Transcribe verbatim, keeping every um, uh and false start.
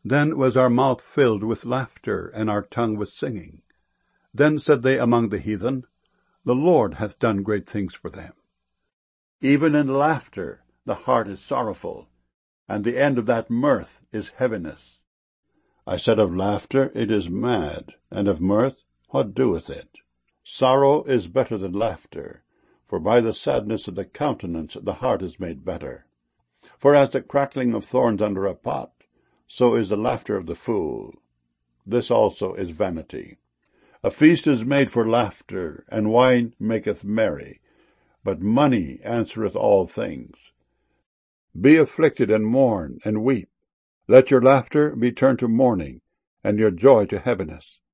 Then was our mouth filled with laughter, and our tongue with singing. Then said they among the heathen, The Lord hath done great things for them. Even in laughter the heart is sorrowful, and the end of that mirth is heaviness. I said of laughter, It is mad, and of mirth, what doeth it? Sorrow is better than laughter, for by the sadness of the countenance the heart is made better. For as the crackling of thorns under a pot, so is the laughter of the fool. This also is vanity. A feast is made for laughter, and wine maketh merry, but money answereth all things. Be afflicted, and mourn, and weep. Let your laughter be turned to mourning, and your joy to heaviness.